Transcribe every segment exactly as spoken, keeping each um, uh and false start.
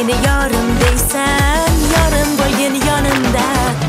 meni yorim deysan, yorim bo'lgin yonimda.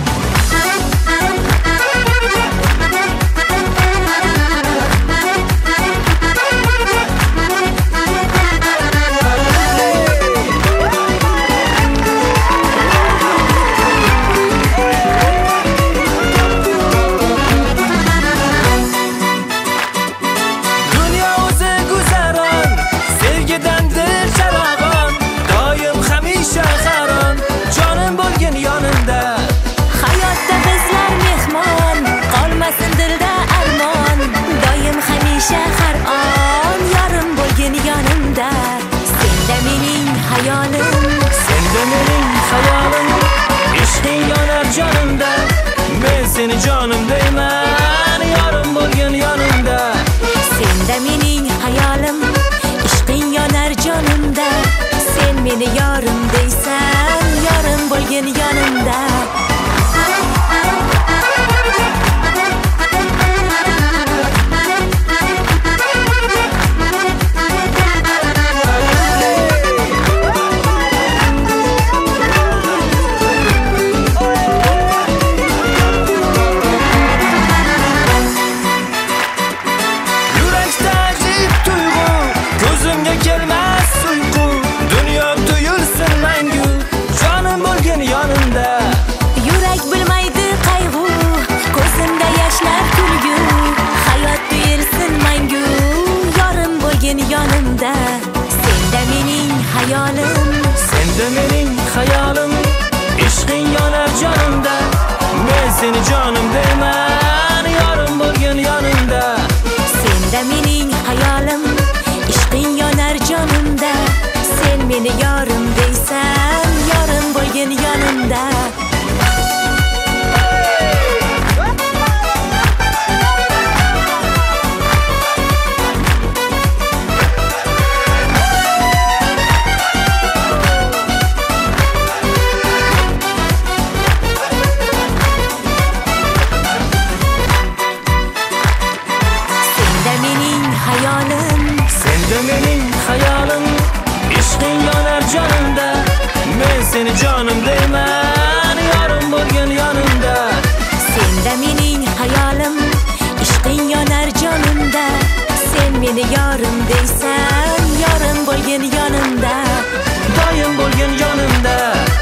Har on yorim bo'lgin yonimda. Senda mening hayolim, senda mening hayolim, ishqing yonar jonimda. Men seni jonim deyman, yorim bo'lgin yonimda. Senda mening hayolim, ishqing yonar jonimda. Sen meni yorim deysan, yorim bo'lgin yonimda. Yurak bilmaydi qayg'u, ko'zimda yoshlar kulgu. Hayot tuyulsin mangu, yorim bo'lgin yonimda. Senda mening hayolim, senda mening hayolim, ishqing yonar jonimda. Men seni jonim deyman, yorim bo'lgin yonimda. Senda mening hayolim, ishqing yonar jonimda. Sen meni yorim deysan, yorim bo'lgin yonimda. Senda mening hayolim, ishqing yonar jonimda. Men seni jonim deyman, yorim bo'lgin yonimda. Senda mening hayolim, ishqing yonar jonimda. Sen meni yorim deysan, yorim bo'lgin yonimda. Doim bo'lgin yonimda.